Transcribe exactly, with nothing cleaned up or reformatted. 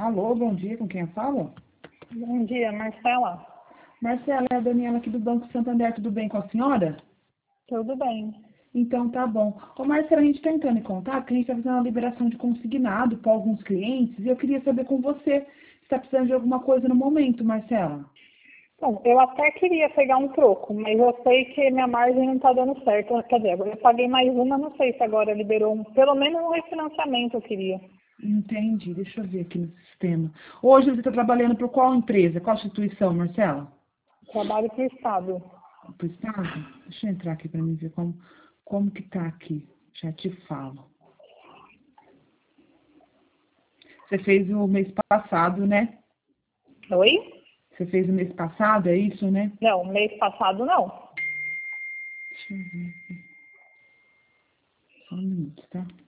Alô, bom dia, com quem eu falo? Bom dia, Marcela. Marcela, é a Daniela aqui do Banco Santander, tudo bem com a senhora? Tudo bem? Então tá bom. Ô Marcela, a gente está entrando em contato, porque a gente está fazendo uma liberação de consignado para alguns clientes, e eu queria saber com você se está precisando de alguma coisa no momento, Marcela. Bom, eu até queria pegar um troco, mas eu sei que minha margem não está dando certo. Quer dizer, eu paguei mais uma, não sei se agora liberou um, pelo menos um refinanciamento eu queria. Entendi, deixa eu ver aqui no sistema. Hoje você está trabalhando para qual empresa, qual instituição, Marcela? Trabalho para o Estado. Para o Estado? Deixa eu entrar aqui para mim ver como, como que tá aqui. Já te falo. Você fez o mês passado, né? Oi? Você fez o mês passado, é isso, né? Não, mês passado não. Deixa eu ver aqui. Só um minuto, tá?